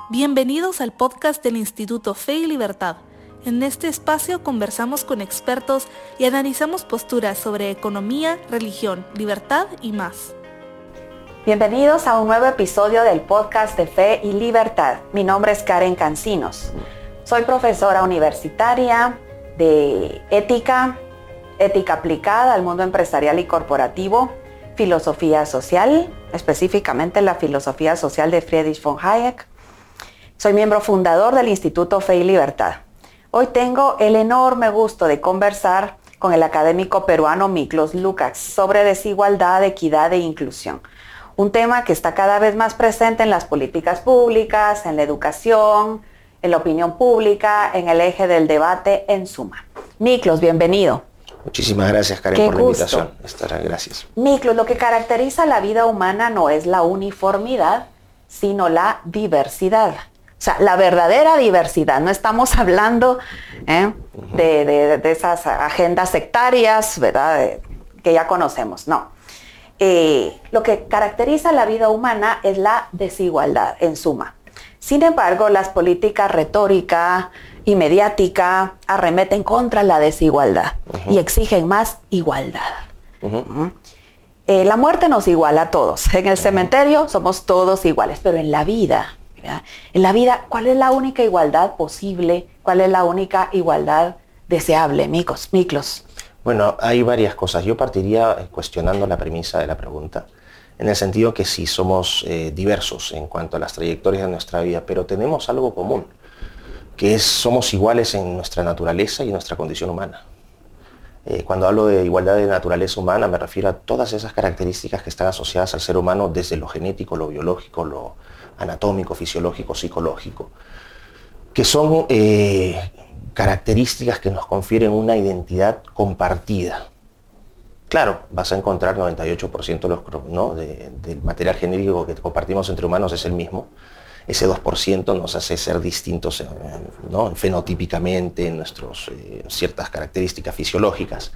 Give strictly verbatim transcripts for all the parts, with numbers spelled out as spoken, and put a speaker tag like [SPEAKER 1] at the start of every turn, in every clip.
[SPEAKER 1] Bienvenidos al podcast del Instituto Fe y Libertad. En este espacio conversamos con expertos y analizamos posturas sobre economía, religión, libertad y más.
[SPEAKER 2] Bienvenidos a un nuevo episodio del podcast de Fe y Libertad. Mi nombre es Karen Cancinos. Soy profesora universitaria de ética, ética aplicada al mundo empresarial y corporativo, filosofía social, específicamente la filosofía social de Friedrich von Hayek. Soy miembro fundador del Instituto Fe y Libertad. Hoy tengo el enorme gusto de conversar con el académico peruano Miklos Lukács sobre desigualdad, equidad e inclusión. Un tema que está cada vez más presente en las políticas públicas, en la educación, en la opinión pública, en el eje del debate, en suma. Miklos, bienvenido.
[SPEAKER 3] Muchísimas gracias, Karen,
[SPEAKER 2] Qué
[SPEAKER 3] por la
[SPEAKER 2] gusto.
[SPEAKER 3] invitación. Estará, gracias.
[SPEAKER 2] Miklos, lo que caracteriza la vida humana no es la uniformidad, sino la diversidad. O sea, la verdadera diversidad. No estamos hablando ¿eh? uh-huh. de, de, de esas agendas sectarias, ¿verdad? De, que ya conocemos, no. Eh, lo que caracteriza la vida humana es la desigualdad, en suma. Sin embargo, las políticas retórica y mediática arremeten contra la desigualdad uh-huh. y exigen más igualdad. Uh-huh. Uh-huh. Eh, la muerte nos iguala a todos. En el uh-huh. cementerio somos todos iguales, pero en la vida... En la vida, ¿cuál es la única igualdad posible? ¿Cuál es la única igualdad deseable, Miklos? Miklos?
[SPEAKER 3] Bueno, hay varias cosas. Yo partiría cuestionando la premisa de la pregunta, en el sentido que sí, somos eh, diversos en cuanto a las trayectorias de nuestra vida, pero tenemos algo común, que es somos iguales en nuestra naturaleza y en nuestra condición humana. Eh, cuando hablo de igualdad de naturaleza humana, me refiero a todas esas características que están asociadas al ser humano desde lo genético, lo biológico, lo anatómico, fisiológico, psicológico, que son eh, características que nos confieren una identidad compartida. Claro, vas a encontrar noventa y ocho por ciento de los, ¿no? de, del material genético que compartimos entre humanos es el mismo. Ese dos por ciento nos hace ser distintos ¿no? fenotípicamente en nuestras eh, ciertas características fisiológicas,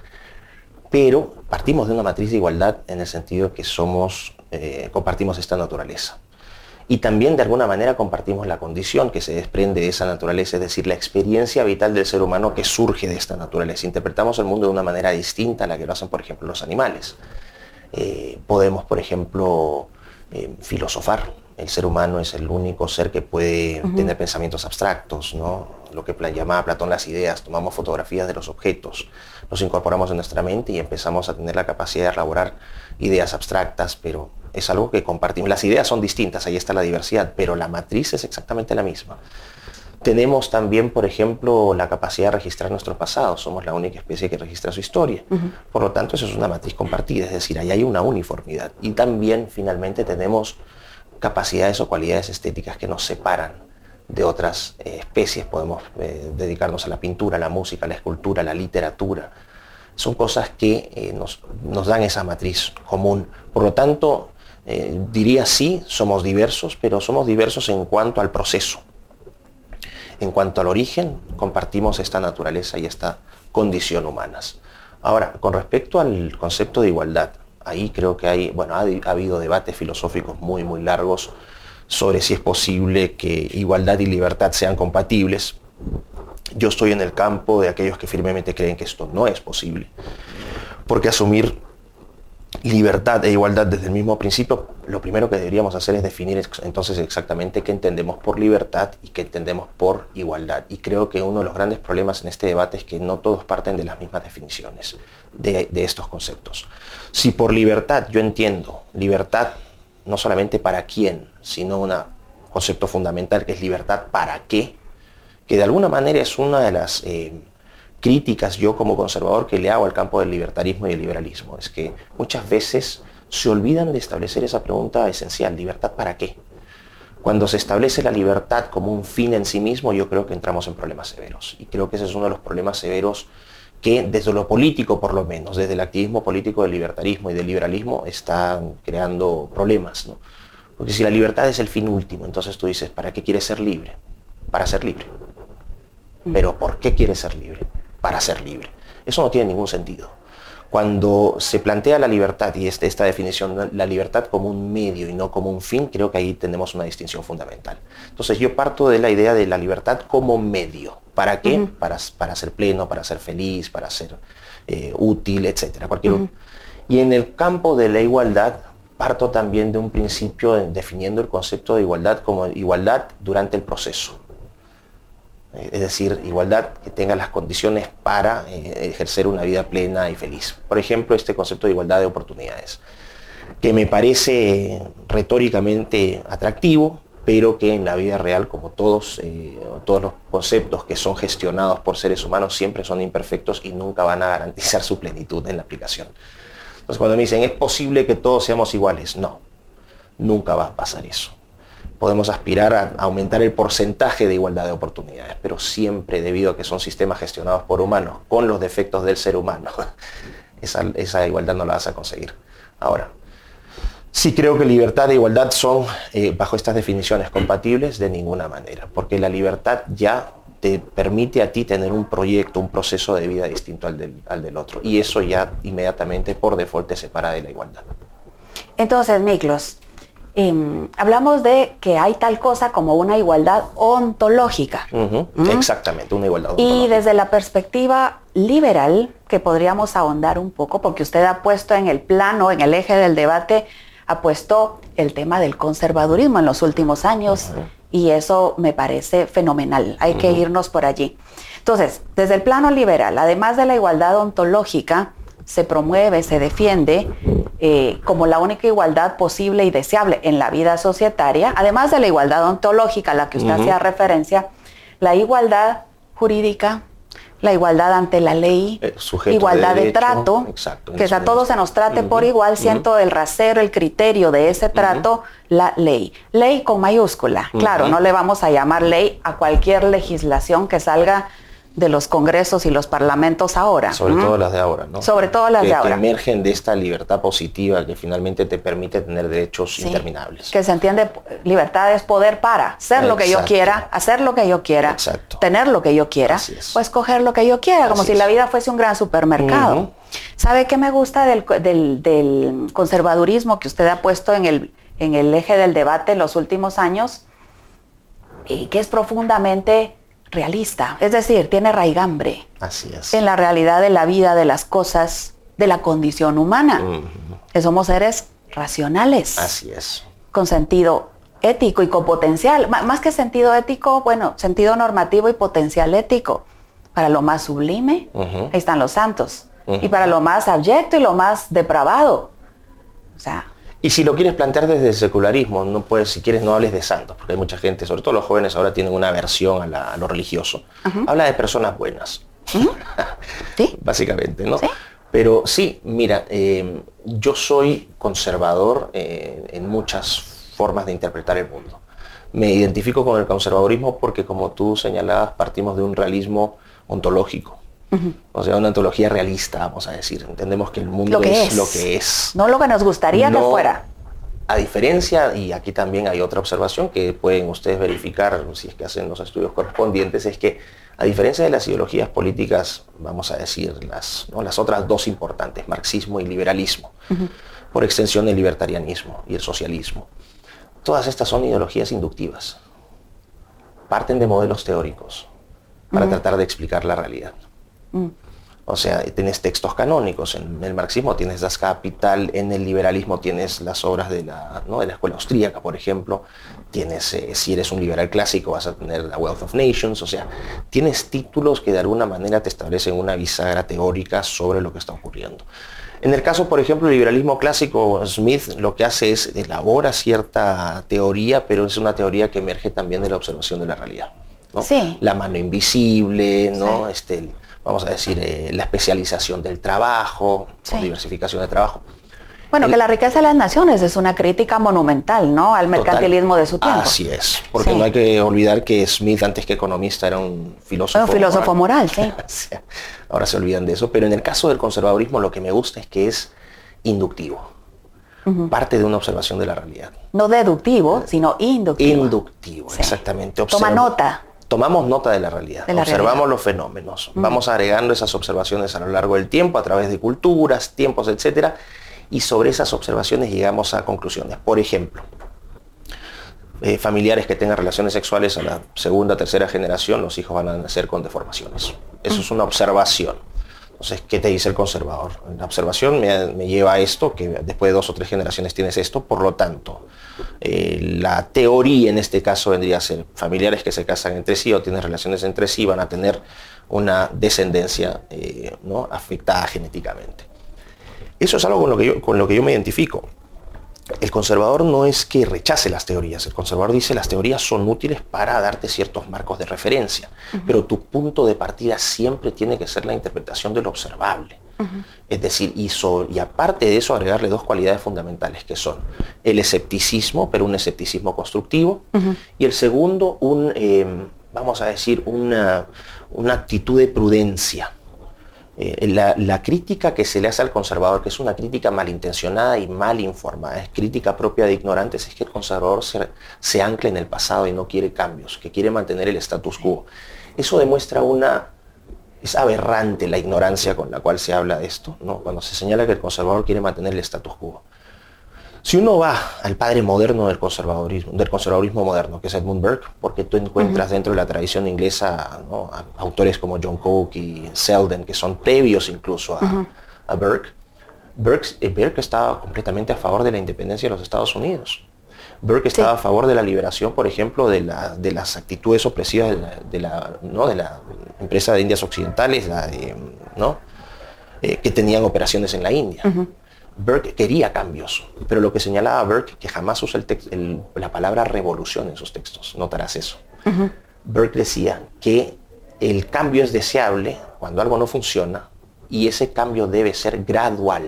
[SPEAKER 3] pero partimos de una matriz de igualdad en el sentido que somos, eh, compartimos esta naturaleza. Y también de alguna manera compartimos la condición que se desprende de esa naturaleza, es decir, la experiencia vital del ser humano que surge de esta naturaleza. Interpretamos el mundo de una manera distinta a la que lo hacen, por ejemplo, los animales. Eh, podemos, por ejemplo, eh, filosofar. El ser humano es el único ser que puede uh-huh. tener pensamientos abstractos, ¿no? Lo que llamaba Platón las ideas. Tomamos fotografías de los objetos, los incorporamos en nuestra mente y empezamos a tener la capacidad de elaborar ideas abstractas, pero es algo que compartimos. Las ideas son distintas, ahí está la diversidad, pero la matriz es exactamente la misma. Tenemos también, por ejemplo, la capacidad de registrar nuestro pasado. Somos la única especie que registra su historia. Uh-huh. Por lo tanto, eso es una matriz compartida, es decir, ahí hay una uniformidad. Y también, finalmente, tenemos capacidades o cualidades estéticas que nos separan de otras eh, especies. Podemos eh, dedicarnos a la pintura, a la música, a la escultura, a la literatura. Son cosas que eh, nos, nos dan esa matriz común. Por lo tanto, eh, diría sí, somos diversos, pero somos diversos en cuanto al proceso. En cuanto al origen, compartimos esta naturaleza y esta condición humanas. Ahora, con respecto al concepto de igualdad, ahí creo que hay, bueno, ha, ha habido debates filosóficos muy, muy largos sobre si es posible que igualdad y libertad sean compatibles. Yo estoy en el campo de aquellos que firmemente creen que esto no es posible, porque asumir libertad e igualdad desde el mismo principio, lo primero que deberíamos hacer es definir entonces exactamente qué entendemos por libertad y qué entendemos por igualdad. Y creo que uno de los grandes problemas en este debate es que no todos parten de las mismas definiciones de, de estos conceptos. Si por libertad yo entiendo libertad no solamente para quién, sino un concepto fundamental que es libertad para qué, que de alguna manera es una de las eh, críticas yo como conservador que le hago al campo del libertarismo y el liberalismo, es que muchas veces se olvidan de establecer esa pregunta esencial, ¿libertad para qué? Cuando se establece la libertad como un fin en sí mismo, yo creo que entramos en problemas severos, y creo que ese es uno de los problemas severos que desde lo político por lo menos, desde el activismo político del libertarismo y del liberalismo, están creando problemas, ¿no? Porque si la libertad es el fin último, entonces tú dices, ¿para qué quieres ser libre? Para ser libre. ¿Pero por qué quieres ser libre? Para ser libre. Eso no tiene ningún sentido. Cuando se plantea la libertad, y este, esta definición, la libertad como un medio y no como un fin, creo que ahí tenemos una distinción fundamental. Entonces yo parto de la idea de la libertad como medio. ¿Para qué? Uh-huh. Para, para ser pleno, para ser feliz, para ser eh, útil, etcétera. Cualquier... Uh-huh. Y en el campo de la igualdad, parto también de un principio de, definiendo el concepto de igualdad como igualdad durante el proceso. Es decir, igualdad que tenga las condiciones para eh, ejercer una vida plena y feliz. Por ejemplo, este concepto de igualdad de oportunidades, que me parece retóricamente atractivo, pero que en la vida real, como todos, eh, todos los conceptos que son gestionados por seres humanos, siempre son imperfectos y nunca van a garantizar su plenitud en la aplicación. Entonces, cuando me dicen, ¿es posible que todos seamos iguales? No, nunca va a pasar eso. Podemos aspirar a aumentar el porcentaje de igualdad de oportunidades, pero siempre, debido a que son sistemas gestionados por humanos, con los defectos del ser humano, esa, esa igualdad no la vas a conseguir. Ahora, sí creo que libertad e igualdad son, eh, bajo estas definiciones, compatibles de ninguna manera, porque la libertad ya te permite a ti tener un proyecto, un proceso de vida distinto al del, al del otro, y eso ya inmediatamente, por default, te separa de la igualdad.
[SPEAKER 2] Entonces, Miklos, Eh, hablamos de que hay tal cosa como una igualdad ontológica.
[SPEAKER 3] Uh-huh. ¿Mm? Exactamente, una igualdad ontológica.
[SPEAKER 2] Y desde la perspectiva liberal, que podríamos ahondar un poco, porque usted ha puesto en el plano, en el eje del debate, ha puesto el tema del conservadurismo en los últimos años, uh-huh. y eso me parece fenomenal. Hay uh-huh. que irnos por allí. Entonces, desde el plano liberal, además de la igualdad ontológica, se promueve, se defiende eh, como la única igualdad posible y deseable en la vida societaria, además de la igualdad ontológica a la que usted uh-huh. hacía referencia, la igualdad jurídica, la igualdad ante la ley, eh, igualdad de, derecho, de trato, exacto, que a todos se nos trate uh-huh. por igual, siento uh-huh. el rasero, el criterio de ese trato, uh-huh. la ley. Ley con mayúscula, uh-huh. claro, no le vamos a llamar ley a cualquier legislación que salga de los congresos y los parlamentos ahora.
[SPEAKER 3] Sobre ¿Mm? todo las de ahora, ¿no?
[SPEAKER 2] Sobre todo las
[SPEAKER 3] que,
[SPEAKER 2] de ahora.
[SPEAKER 3] Que emergen de esta libertad positiva que finalmente te permite tener derechos sí, interminables.
[SPEAKER 2] Que se entiende, libertad es poder para ser Exacto. lo que yo quiera, hacer lo que yo quiera, Exacto. tener lo que yo quiera, o escoger lo que yo quiera, Así como es. si la vida fuese un gran supermercado. Uh-huh. ¿Sabe qué me gusta del, del, del conservadurismo que usted ha puesto en el, en el eje del debate en los últimos años? Y que es profundamente realista, es decir, tiene raigambre
[SPEAKER 3] Así es.
[SPEAKER 2] en la realidad de la vida, de las cosas, de la condición humana. Uh-huh. Que somos seres racionales.
[SPEAKER 3] Así es.
[SPEAKER 2] Con sentido ético y con potencial, M- más que sentido ético, bueno, sentido normativo y potencial ético. Para lo más sublime, uh-huh. ahí están los santos. Uh-huh. Y para lo más abyecto y lo más depravado. O sea...
[SPEAKER 3] Y si lo quieres plantear desde el secularismo, no puedes, si quieres no hables de santos, porque hay mucha gente, sobre todo los jóvenes ahora tienen una aversión a, la, a lo religioso. Uh-huh. Habla de personas buenas,
[SPEAKER 2] uh-huh. ¿Sí?
[SPEAKER 3] básicamente, ¿no?
[SPEAKER 2] ¿Sí?
[SPEAKER 3] Pero sí, mira, eh, yo soy conservador eh, en muchas formas de interpretar el mundo. Me identifico con el conservadurismo porque, como tú señalabas, partimos de un realismo ontológico. Uh-huh. O sea, una ontología realista, vamos a decir. Entendemos que el mundo
[SPEAKER 2] lo que
[SPEAKER 3] es,
[SPEAKER 2] es
[SPEAKER 3] lo que es.
[SPEAKER 2] No lo que nos gustaría
[SPEAKER 3] no,
[SPEAKER 2] que fuera.
[SPEAKER 3] A diferencia, y aquí también hay otra observación que pueden ustedes verificar si es que hacen los estudios correspondientes, es que a diferencia de las ideologías políticas, vamos a decir, las, ¿no? las otras dos importantes, marxismo y liberalismo, uh-huh. por extensión el libertarianismo y el socialismo, todas estas son ideologías inductivas. Parten de modelos teóricos para uh-huh. tratar de explicar la realidad. Mm. O sea, tienes textos canónicos, en el marxismo tienes Das Kapital, en el liberalismo tienes las obras de la, ¿no? de la escuela austríaca, por ejemplo, tienes, eh, si eres un liberal clásico vas a tener la Wealth of Nations, o sea, tienes títulos que de alguna manera te establecen una bisagra teórica sobre lo que está ocurriendo. En el caso, por ejemplo, del liberalismo clásico, Smith lo que hace es elabora cierta teoría, pero es una teoría que emerge también de la observación de la realidad, ¿no?
[SPEAKER 2] Sí.
[SPEAKER 3] La mano invisible, ¿no?
[SPEAKER 2] Sí.
[SPEAKER 3] Este, vamos a decir, eh, la especialización del trabajo, sí. diversificación de trabajo.
[SPEAKER 2] Bueno,
[SPEAKER 3] El,
[SPEAKER 2] que la riqueza de las naciones es una crítica monumental, ¿no? Al mercantilismo total. de su tiempo.
[SPEAKER 3] Así es, porque
[SPEAKER 2] sí.
[SPEAKER 3] no hay que olvidar que Smith, antes que economista, era un filósofo
[SPEAKER 2] Un filósofo moral, moral sí.
[SPEAKER 3] Ahora se olvidan de eso, pero en el caso del conservadurismo lo que me gusta es que es inductivo. Uh-huh. Parte de una observación de la realidad.
[SPEAKER 2] No deductivo, sino inductivo.
[SPEAKER 3] Inductivo, sí. exactamente.
[SPEAKER 2] Observa, Toma nota.
[SPEAKER 3] tomamos nota de la realidad,
[SPEAKER 2] de la
[SPEAKER 3] observamos
[SPEAKER 2] realidad.
[SPEAKER 3] los fenómenos, mm. vamos agregando esas observaciones a lo largo del tiempo, a través de culturas, tiempos, etcétera, y sobre esas observaciones llegamos a conclusiones. Por ejemplo, eh, familiares que tengan relaciones sexuales a la segunda, tercera generación, los hijos van a nacer con deformaciones. Eso mm. es una observación. Entonces, ¿qué te dice el conservador? La observación me, me lleva a esto, que después de dos o tres generaciones tienes esto, por lo tanto, eh, la teoría en este caso vendría a ser familiares que se casan entre sí o tienen relaciones entre sí van a tener una descendencia eh, ¿no? afectada genéticamente. Eso es algo con lo que yo, con lo que yo me identifico. El conservador no es que rechace las teorías, el conservador dice las teorías son útiles para darte ciertos marcos de referencia, uh-huh. pero tu punto de partida siempre tiene que ser la interpretación de lo observable. Uh-huh. Es decir, y, so, y aparte de eso agregarle dos cualidades fundamentales que son el escepticismo, pero un escepticismo constructivo, uh-huh. y el segundo, un, eh, vamos a decir, una, una actitud de prudencia. Eh, la, la crítica que se le hace al conservador, que es una crítica malintencionada y mal informada, es crítica propia de ignorantes, es que el conservador se, se ancla en el pasado y no quiere cambios, que quiere mantener el status quo. Eso demuestra una... Es aberrante la ignorancia con la cual se habla de esto, ¿no? Cuando se señala que el conservador quiere mantener el status quo. Si uno va al padre moderno del conservadurismo, del conservadurismo moderno, que es Edmund Burke, porque tú encuentras uh-huh. dentro de la tradición inglesa, ¿no? a autores como John Coke y Selden, que son previos incluso a, uh-huh. a Burke, Burke, eh, Burke estaba completamente a favor de la independencia de los Estados Unidos. Burke estaba sí. a favor de la liberación, por ejemplo, de, la, de las actitudes opresivas de la, de la, ¿no? de la empresa de Indias Occidentales, la de, ¿no? eh, que tenían operaciones en la India. Uh-huh. Burke quería cambios, pero lo que señalaba Burke, que jamás usa el text, el, la palabra revolución en sus textos, notarás eso. Uh-huh. Burke decía que el cambio es deseable cuando algo no funciona y ese cambio debe ser gradual.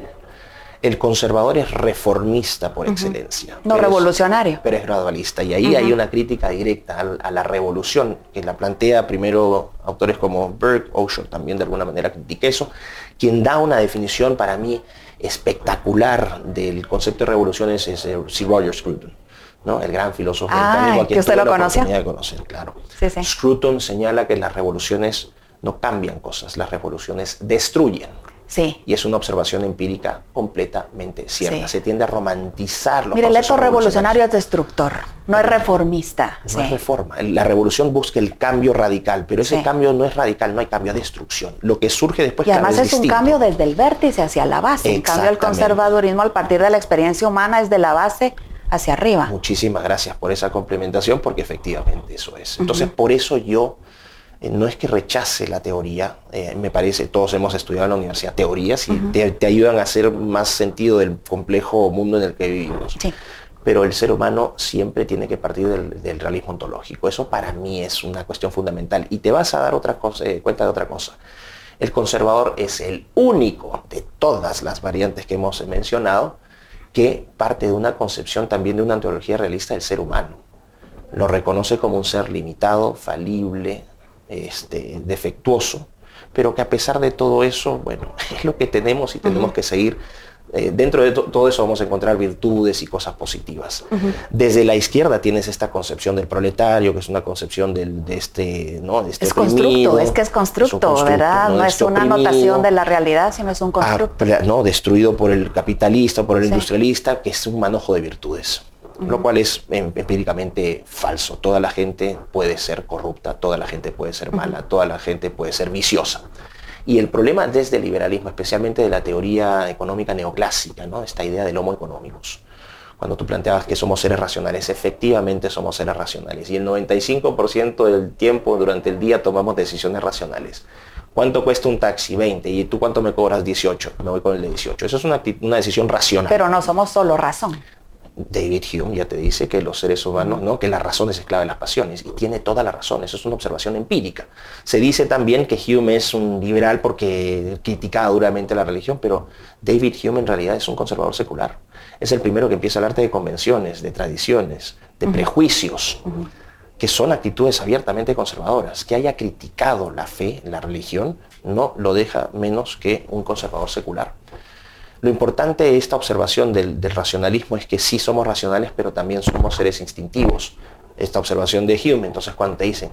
[SPEAKER 3] El conservador es reformista por uh-huh. excelencia.
[SPEAKER 2] No revolucionario.
[SPEAKER 3] Es, pero es gradualista. Y ahí uh-huh. hay una crítica directa a, a la revolución, que la plantea primero autores como Burke, Osher también de alguna manera critica eso, quien da una definición para mí espectacular del concepto de revolución es, es Sir Roger Scruton, ¿no? El gran filósofo
[SPEAKER 2] ah,
[SPEAKER 3] británico a quien
[SPEAKER 2] que usted
[SPEAKER 3] tuve
[SPEAKER 2] lo
[SPEAKER 3] la
[SPEAKER 2] conoció.
[SPEAKER 3] oportunidad de conocer, claro.
[SPEAKER 2] Sí, sí.
[SPEAKER 3] Scruton señala que las revoluciones no cambian cosas, las revoluciones destruyen.
[SPEAKER 2] Sí.
[SPEAKER 3] Y es una observación empírica completamente cierta. Sí. Se tiende a romantizar los
[SPEAKER 2] Mire, el hecho revolucionario es destructor, no es reformista.
[SPEAKER 3] No
[SPEAKER 2] sí.
[SPEAKER 3] es reforma. La revolución busca el cambio radical, pero ese sí. cambio no es radical, no hay cambio, de destrucción. Lo que surge después
[SPEAKER 2] y además
[SPEAKER 3] es,
[SPEAKER 2] es un
[SPEAKER 3] distinto.
[SPEAKER 2] cambio desde el vértice hacia la base. En cambio, el conservadurismo, a partir de la experiencia humana, es de la base hacia arriba.
[SPEAKER 3] Muchísimas gracias por esa complementación, porque efectivamente eso es. Entonces, uh-huh. por eso yo... no es que rechace la teoría, eh, me parece, todos hemos estudiado en la universidad teorías y uh-huh. te, te ayudan a hacer más sentido del complejo mundo en el que vivimos. Sí. Pero el ser humano siempre tiene que partir del, del realismo ontológico. Eso para mí es una cuestión fundamental. Y te vas a dar otra cosa, eh, cuenta de otra cosa. El conservador es el único de todas las variantes que hemos mencionado que parte de una concepción también de una ontología realista del ser humano. Lo reconoce como un ser limitado, falible, Este, defectuoso, pero que a pesar de todo eso, bueno, es lo que tenemos y tenemos uh-huh. que seguir. Eh, dentro de to- todo eso vamos a encontrar virtudes y cosas positivas. Uh-huh. Desde la izquierda tienes esta concepción del proletario, que es una concepción del, de este, ¿no? De este
[SPEAKER 2] es
[SPEAKER 3] oprimido.
[SPEAKER 2] constructo, es que es constructo, es constructo ¿verdad? No, no es este una oprimido, anotación de la realidad, sino es un constructo.
[SPEAKER 3] Ah, no, destruido por el capitalista, por el sí. industrialista, que es un manojo de virtudes. Uh-huh. Lo cual es empíricamente falso. Toda la gente puede ser corrupta, toda la gente puede ser mala, uh-huh. toda la gente puede ser viciosa. Y el problema desde el liberalismo, especialmente de la teoría económica neoclásica, ¿no? Esta idea del homo economicus. Cuando tú planteabas que somos seres racionales, efectivamente somos seres racionales. Y el noventa y cinco por ciento del tiempo durante el día tomamos decisiones racionales. ¿Cuánto cuesta un taxi? veinte. ¿Y tú cuánto me cobras? dieciocho. Me voy con el de dieciocho. Eso es una, una decisión racional.
[SPEAKER 2] Pero no somos solo razón.
[SPEAKER 3] David Hume ya te dice que los seres humanos, ¿no? que la razón es esclava de las pasiones, y tiene toda la razón, eso es una observación empírica. Se dice también que Hume es un liberal porque criticaba duramente la religión, pero David Hume en realidad es un conservador secular. Es el primero que empieza a hablarte de convenciones, de tradiciones, de uh-huh. prejuicios, uh-huh. que son actitudes abiertamente conservadoras. Que haya criticado la fe, la religión, no lo deja menos que un conservador secular. Lo importante de esta observación del, del racionalismo es que sí somos racionales, pero también somos seres instintivos. Esta observación de Hume, entonces cuando te dicen,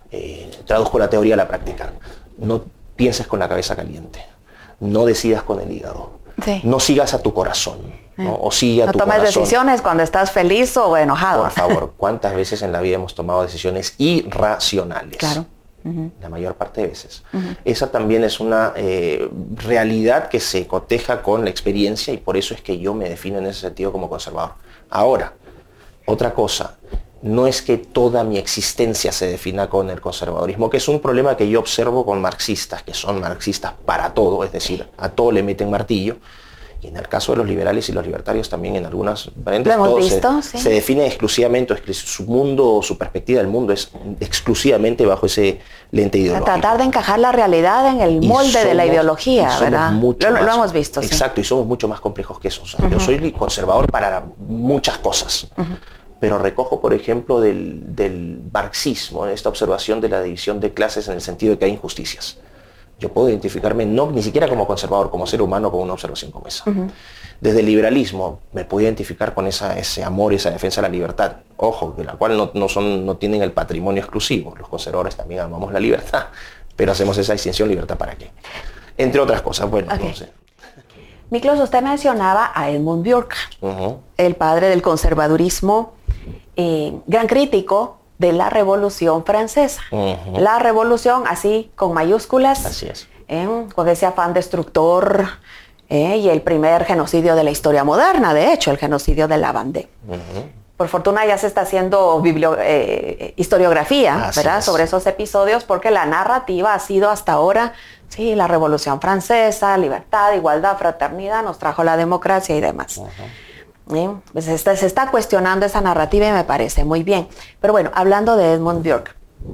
[SPEAKER 3] eh, traduzco la teoría a la práctica. No pienses con la cabeza caliente, no decidas con el hígado, sí. no sigas a tu corazón, eh. ¿no? o sigue a
[SPEAKER 2] no
[SPEAKER 3] tu
[SPEAKER 2] tomes
[SPEAKER 3] corazón.
[SPEAKER 2] decisiones cuando estás feliz o enojado.
[SPEAKER 3] Por favor, ¿cuántas veces en la vida hemos tomado decisiones irracionales?
[SPEAKER 2] Claro.
[SPEAKER 3] Uh-huh. La mayor parte de veces. Uh-huh. Esa también es una eh, realidad que se coteja con la experiencia y por eso es que yo me defino en ese sentido como conservador. Ahora, otra cosa, no es que toda mi existencia se defina con el conservadurismo, que es un problema que yo observo con marxistas, que son marxistas para todo, es decir, a todo le meten martillo. Y en el caso de los liberales y los libertarios también en algunas variantes
[SPEAKER 2] ¿Lo hemos
[SPEAKER 3] todo
[SPEAKER 2] visto?
[SPEAKER 3] se,
[SPEAKER 2] Sí.
[SPEAKER 3] se define exclusivamente, su mundo, su perspectiva del mundo es exclusivamente bajo ese lente ideológico.
[SPEAKER 2] Tratar de encajar la realidad en el molde somos, de la ideología, ¿verdad?
[SPEAKER 3] Lo,
[SPEAKER 2] más, lo hemos visto,
[SPEAKER 3] exacto, sí. Y somos mucho más complejos que eso. O sea, uh-huh. Yo soy conservador para muchas cosas. Uh-huh. Pero recojo, por ejemplo, del, del marxismo, esta observación de la división de clases en el sentido de que hay injusticias. Yo puedo identificarme no ni siquiera como conservador, como ser humano, con una observación como esa. Uh-huh. Desde el liberalismo me puedo identificar con esa, ese amor, esa defensa de la libertad. Ojo, de la cual no, no, son, no tienen el patrimonio exclusivo. Los conservadores también amamos la libertad, pero hacemos esa distinción, ¿libertad para qué? Entre otras cosas, bueno, okay. no sé.
[SPEAKER 2] Miklos, usted mencionaba a Edmund Burke, uh-huh. el padre del conservadurismo, eh, gran crítico de la Revolución Francesa. Uh-huh. La Revolución, así, con mayúsculas.
[SPEAKER 3] Así es.
[SPEAKER 2] Eh, con ese afán destructor eh, y el primer genocidio de la historia moderna, de hecho, el genocidio de la Vendée. Uh-huh. Por fortuna ya se está haciendo biblio, eh, historiografía, así ¿verdad? Es. Sobre esos episodios, porque la narrativa ha sido hasta ahora, sí, la Revolución Francesa, libertad, igualdad, fraternidad, nos trajo la democracia y demás. Uh-huh. ¿Eh? Pues se, está, se está cuestionando esa narrativa y me parece muy bien. Pero bueno, hablando de Edmund Burke,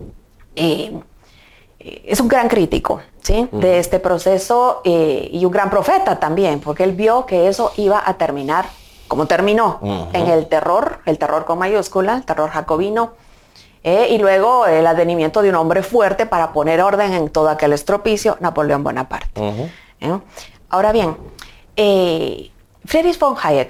[SPEAKER 2] eh, es un gran crítico, ¿sí? Uh-huh. de este proceso eh, y un gran profeta también, porque él vio que eso iba a terminar como terminó, uh-huh. en el terror, el terror con mayúscula, el terror jacobino, eh, y luego el advenimiento de un hombre fuerte para poner orden en todo aquel estropicio, Napoleón Bonaparte. Uh-huh. ¿Eh? Ahora bien, eh, Friedrich von Hayek,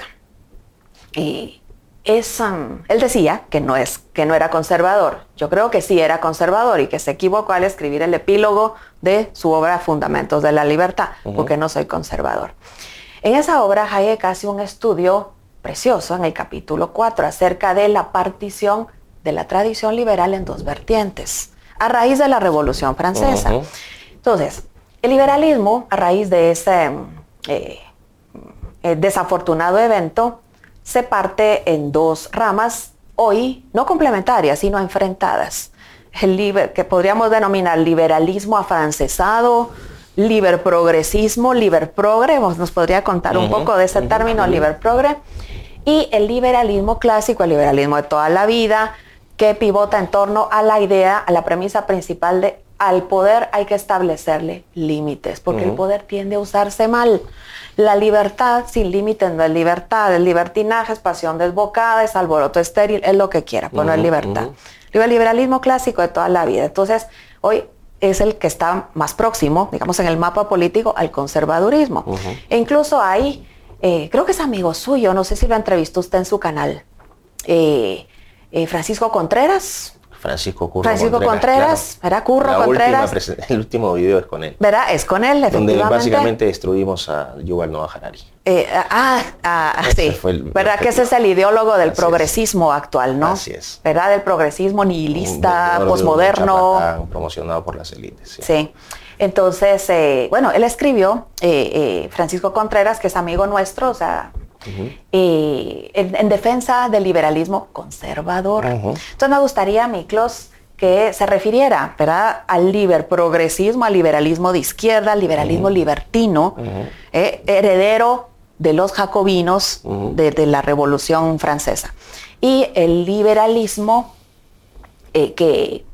[SPEAKER 2] Eh, es, um, él decía que no, es, que no era conservador. Yo creo que sí era conservador y que se equivocó al escribir el epílogo de su obra Fundamentos de la Libertad, uh-huh. porque no soy conservador. En esa obra Hayek hace un estudio precioso en el capítulo cuatro acerca de la partición de la tradición liberal en dos vertientes, a raíz de la Revolución Francesa. Uh-huh. Entonces, el liberalismo, a raíz de ese eh, eh, desafortunado evento, se parte en dos ramas, hoy no complementarias, sino enfrentadas. El liber, que podríamos denominar liberalismo afrancesado, liberprogresismo, liberprogre, nos podría contar uh-huh, un poco de ese uh-huh, término, uh-huh. liberprogre, y el liberalismo clásico, el liberalismo de toda la vida, que pivota en torno a la idea, a la premisa principal de al poder hay que establecerle límites, porque uh-huh. el poder tiende a usarse mal. La libertad sin límites no es libertad, el libertinaje es pasión desbocada, es alboroto estéril, es lo que quiera, pues uh-huh, no es libertad. Uh-huh. El liberalismo clásico de toda la vida. Entonces, hoy es el que está más próximo, digamos, en el mapa político al conservadurismo. Uh-huh. E incluso hay, eh, creo que es amigo suyo, no sé si lo entrevistó usted en su canal, eh, eh, Francisco Contreras.
[SPEAKER 3] Francisco Curro
[SPEAKER 2] Francisco
[SPEAKER 3] Contreras,
[SPEAKER 2] Contreras,
[SPEAKER 3] claro.
[SPEAKER 2] ¿verdad? Curro
[SPEAKER 3] La
[SPEAKER 2] Contreras.
[SPEAKER 3] Última, el último video es con él.
[SPEAKER 2] ¿Verdad? Es con él, efectivamente.
[SPEAKER 3] Donde básicamente destruimos a Yuval Noah Harari.
[SPEAKER 2] Eh, ah, ah sí. Fue el, ¿verdad? Que ese es el ideólogo del Así progresismo es. actual, ¿no?
[SPEAKER 3] Así es.
[SPEAKER 2] ¿Verdad? Del progresismo nihilista, posmoderno.
[SPEAKER 3] Promocionado por las élites. Sí.
[SPEAKER 2] sí. Entonces, eh, bueno, él escribió, eh, eh, Francisco Contreras, que es amigo nuestro, o sea, uh-huh. eh, en, en defensa del liberalismo conservador. Uh-huh. Entonces me gustaría, Miklos, que se refiriera, ¿verdad?, al liberprogresismo, al liberalismo de izquierda, al liberalismo uh-huh. libertino, uh-huh. eh, heredero de los jacobinos uh-huh. de, de la Revolución Francesa. Y el liberalismo eh, que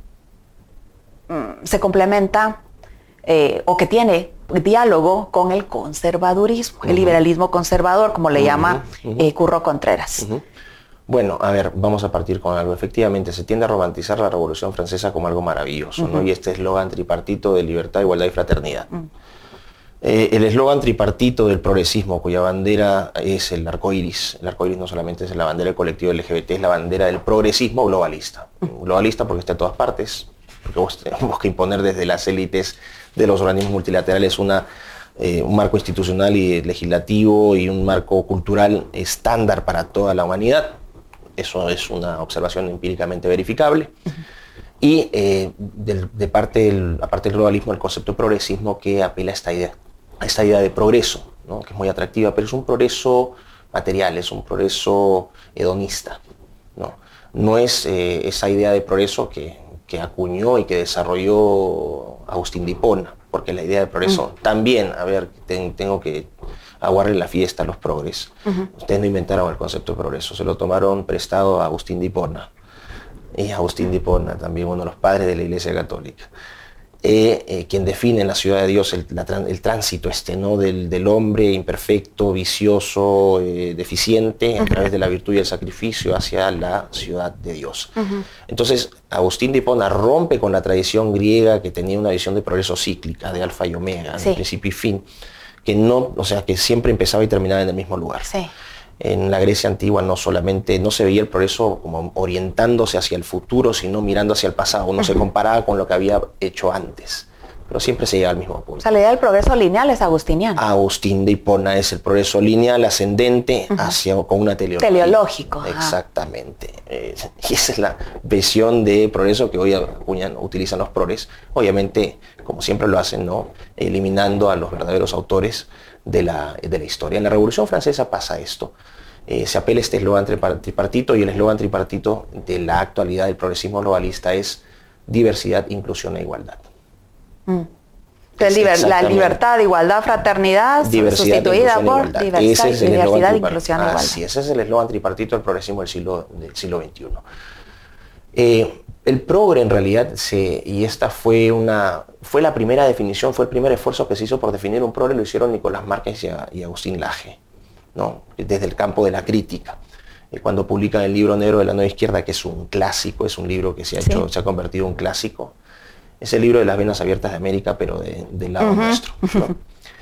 [SPEAKER 2] mm, se complementa eh, o que tiene diálogo con el conservadurismo, uh-huh. el liberalismo conservador, como le uh-huh. llama uh-huh. eh, Curro Contreras.
[SPEAKER 3] Uh-huh. Bueno, a ver, vamos a partir con algo. Efectivamente, se tiende a romantizar la Revolución Francesa como algo maravilloso, uh-huh. ¿no? Y este eslogan tripartito de libertad, igualdad y fraternidad. Uh-huh. Eh, el eslogan tripartito del progresismo, cuya bandera es el arco iris. El arco iris no solamente es la bandera del colectivo L G B T, es la bandera del progresismo globalista. Uh-huh. Globalista porque está en todas partes, porque vos tenemos que imponer desde las élites de los organismos multilaterales una, eh, un marco institucional y legislativo y un marco cultural estándar para toda la humanidad. Eso es una observación empíricamente verificable. Uh-huh. Y eh, de, de parte del, aparte del globalismo, el concepto de progresismo que apela a esta idea, a esta idea de progreso, ¿no? Que es muy atractiva, pero es un progreso material, es un progreso hedonista, ¿no? No es eh, esa idea de progreso que, que acuñó y que desarrolló Agustín de Hipona, porque la idea de progreso uh-huh. también, a ver, ten, tengo que aguarle la fiesta a los progres. Uh-huh. Ustedes no inventaron el concepto de progreso, se lo tomaron prestado a Agustín de Hipona. Y Agustín de Hipona, también uno de los padres de la Iglesia Católica. Eh, eh, quien define en la ciudad de Dios el, la, el tránsito este, ¿no? del, del hombre imperfecto, vicioso, eh, deficiente, uh-huh. a través de la virtud y el sacrificio hacia la ciudad de Dios. Uh-huh. Entonces, Agustín de Hipona rompe con la tradición griega que tenía una visión de progreso cíclica, de alfa y omega, sí. de principio y fin, que no, o sea, que siempre empezaba y terminaba en el mismo lugar. Sí. En la Grecia antigua no solamente, no se veía el progreso como orientándose hacia el futuro, sino mirando hacia el pasado. Uno uh-huh. se comparaba con lo que había hecho antes, pero siempre se llega al mismo punto.
[SPEAKER 2] O sea, la idea del progreso lineal es agustiniana.
[SPEAKER 3] Agustín de Hipona es el progreso lineal ascendente uh-huh. hacia, con una teleología.
[SPEAKER 2] Teleológico.
[SPEAKER 3] Exactamente. Eh, y esa es la visión de progreso que hoy acuñan, utilizan los progres. Obviamente, como siempre lo hacen, ¿no? Eliminando a los verdaderos autores de la, de la historia. En la Revolución Francesa pasa esto. Eh, se apela este eslogan tripartito y el eslogan tripartito de la actualidad del progresismo globalista es diversidad, inclusión e igualdad.
[SPEAKER 2] Mm. Es liber, la libertad, igualdad, fraternidad,
[SPEAKER 3] diversidad,
[SPEAKER 2] sustituida por diversidad,
[SPEAKER 3] ese es
[SPEAKER 2] diversidad inclusión e igualdad.
[SPEAKER 3] Así, ese es el eslogan tripartito del progresismo del siglo, del siglo veintiuno. Eh, el progre en realidad, se, y esta fue, una, fue la primera definición, fue el primer esfuerzo que se hizo por definir un progre, lo hicieron Nicolás Márquez y, a, y Agustín Laje, ¿no? Desde el campo de la crítica. Eh, cuando publican el libro negro de la nueva izquierda, que es un clásico, es un libro que se ha, sí. hecho, se ha convertido en un clásico, es el libro de las venas abiertas de América, pero de, del lado uh-huh. nuestro, ¿no?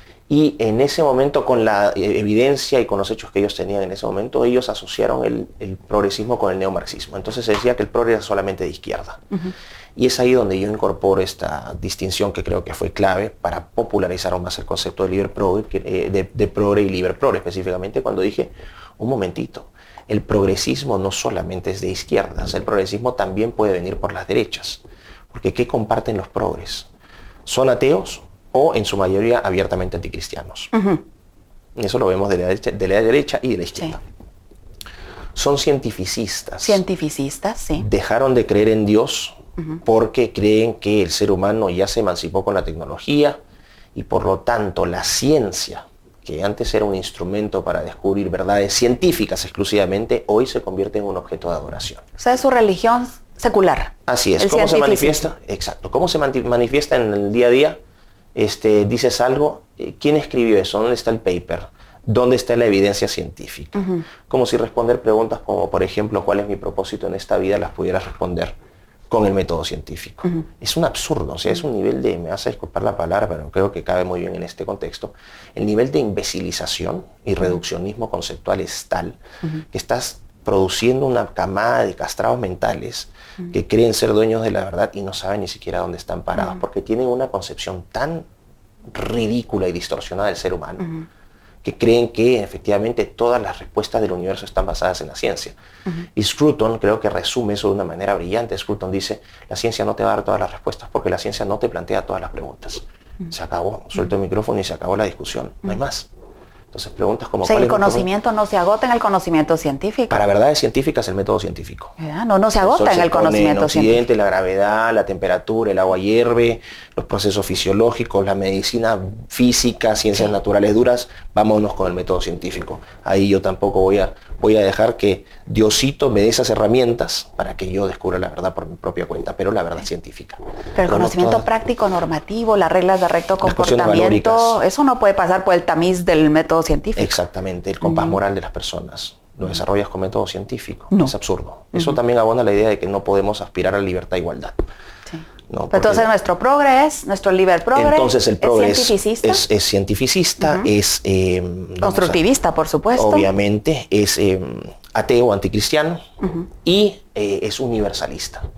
[SPEAKER 3] Y en ese momento, con la evidencia y con los hechos que ellos tenían en ese momento, ellos asociaron el, el progresismo con el neomarxismo. Entonces se decía que el progre era solamente de izquierda. Uh-huh. Y es ahí donde yo incorporo esta distinción que creo que fue clave para popularizar aún más el concepto de liber progre, eh, de, de progre y liber progre, específicamente cuando dije, un momentito, el progresismo no solamente es de izquierdas, el progresismo también puede venir por las derechas. Porque ¿qué comparten los progres? ¿Son ateos o en su mayoría abiertamente anticristianos? Uh-huh. Eso lo vemos de la derecha, de la derecha y de la izquierda. Sí. Son cientificistas.
[SPEAKER 2] Cientificistas, sí.
[SPEAKER 3] Dejaron de creer en Dios uh-huh. porque creen que el ser humano ya se emancipó con la tecnología y por lo tanto la ciencia, que antes era un instrumento para descubrir verdades científicas exclusivamente, hoy se convierte en un objeto de adoración.
[SPEAKER 2] O sea, su religión secular.
[SPEAKER 3] Así es. ¿Cómo se manifiesta? Exacto. ¿Cómo se manifiesta en el día a día? Este, dices algo, ¿quién escribió eso? ¿Dónde está el paper? ¿Dónde está la evidencia científica? Uh-huh. Como si responder preguntas como, por ejemplo, ¿cuál es mi propósito en esta vida? Las pudieras responder con el método científico. Uh-huh. Es un absurdo, o sea, es un nivel de, me vas a disculpar la palabra, pero creo que cabe muy bien en este contexto, el nivel de imbecilización y reduccionismo uh-huh. conceptual es tal uh-huh. que estás produciendo una camada de castrados mentales uh-huh. que creen ser dueños de la verdad y no saben ni siquiera dónde están parados, uh-huh. porque tienen una concepción tan ridícula y distorsionada del ser humano, uh-huh. que creen que efectivamente todas las respuestas del universo están basadas en la ciencia. Uh-huh. Y Scruton creo que resume eso de una manera brillante. Scruton dice, la ciencia no te va a dar todas las respuestas porque la ciencia no te plantea todas las preguntas. Uh-huh. Se acabó, suelto uh-huh. el micrófono y se acabó la discusión, uh-huh. no hay más. Entonces preguntas como...
[SPEAKER 2] O sea, el conocimiento no se agota en el conocimiento científico.
[SPEAKER 3] Para verdades científicas, el método científico.
[SPEAKER 2] ¿verdad? No, no se agota en el conocimiento científico. El occidente,
[SPEAKER 3] la gravedad, la temperatura, el agua hierve, los procesos fisiológicos, la medicina física, ciencias sí. naturales duras, vámonos con el método científico. Ahí yo tampoco voy a, voy a dejar que Diosito me dé esas herramientas para que yo descubra la verdad por mi propia cuenta, pero la verdad sí. científica.
[SPEAKER 2] Pero el pero conocimiento no todas... práctico, normativo, las reglas de recto comportamiento, eso no puede pasar por el tamiz del método científico.
[SPEAKER 3] Exactamente, el compás mm. moral de las personas lo desarrollas con método científico.
[SPEAKER 2] No.
[SPEAKER 3] Es absurdo. Mm-hmm. Eso también abona la idea de que no podemos aspirar a la libertad e igualdad.
[SPEAKER 2] Sí. No, porque... Entonces nuestro progre es, nuestro liber progre
[SPEAKER 3] Entonces el progre
[SPEAKER 2] es cientificista,
[SPEAKER 3] es, es, cientificista, uh-huh. es eh,
[SPEAKER 2] constructivista,
[SPEAKER 3] a,
[SPEAKER 2] por supuesto.
[SPEAKER 3] Obviamente, es eh, ateo, anticristiano uh-huh. y eh, es universalista.